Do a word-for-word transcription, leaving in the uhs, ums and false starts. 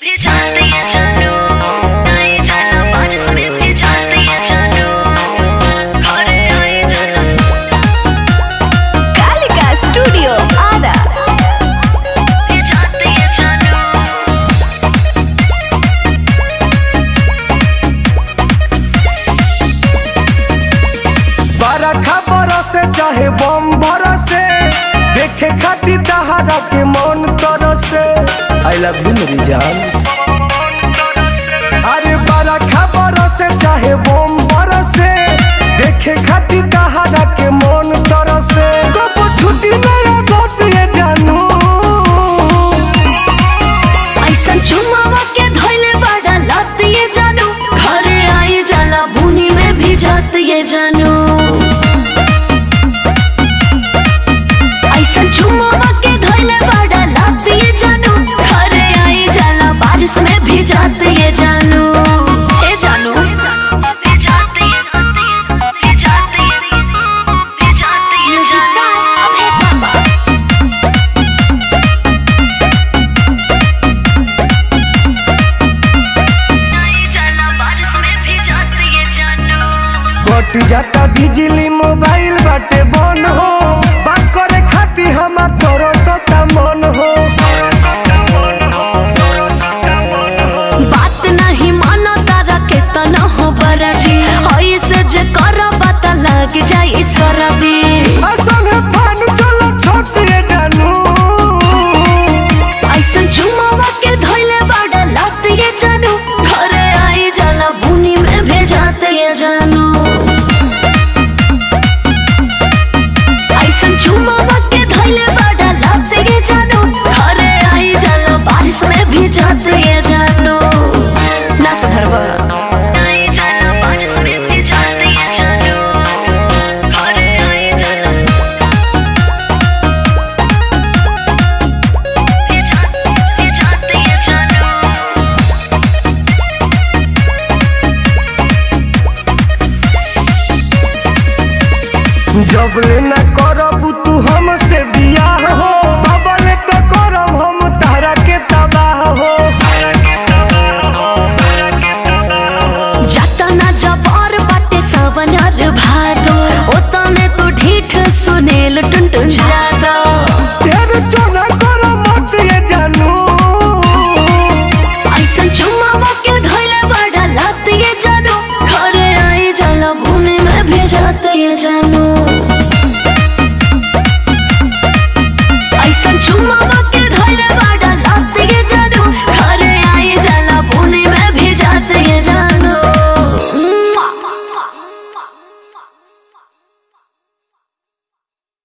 चाहे बम भरसे देखे खातिर दहाड़ा के मन तरसे। आई लव यू मेरी जान। अरे बड़ा खबर से चाहे बम भरसे देखे खातिर दहाड़ा के मन तरसे। कब छुट्टी नया दोस्त ये जानू ऐसा चुमावा के धोइले बड़ा लात ये जानू। घरे आई जाला बुनी में भी जात ये जानू। चुमावा के धोइले बड़ा लात ये जानू। घरे आई जाला बारिश में भी जात ये जानू। ए जानू भी जात ये भी जात ये भी जात ये जानू। ए पापा आई जाला बारिश में भी जात ये जानू। कट जाता बिजली मोबाइल बाटे बन हो बात करे खाती हमार तोरो सता मन हो। बात नहीं मानो तारा के तना हो बराजी। ऐसे जे करा पता लग जाई सरदी। संगे फान चलो छोटिए जानू। ऐसा चुमावा के धोइले बड़ा लात ये जानू। घरे आई जाला बुनी में भेजाते ये जानू। ऐसा चुमावा के धोइले बड़ा लात ये जानू। घरे आई जाला बारिश में भी जाते ये जानू। ना सुधरवा आई जाला बारिश में भी जाते ये जानू। घरे आई जाला भी जाते भी जाते ये जानू। जब ले ना करब तू हमसे बियाह हो तबले तो करब हम तारा के तबाह हो। जातना जबर बाटे सवनर भादो। ओतने तो ढीठ सुनेल टुनटुन जादो। तेरे चोना करो मत ये जानू। ऐसा चुमावा के धोइले बड़ा लात ये जानू। घरे आई जाला बुनी में भेजाते ये जानू।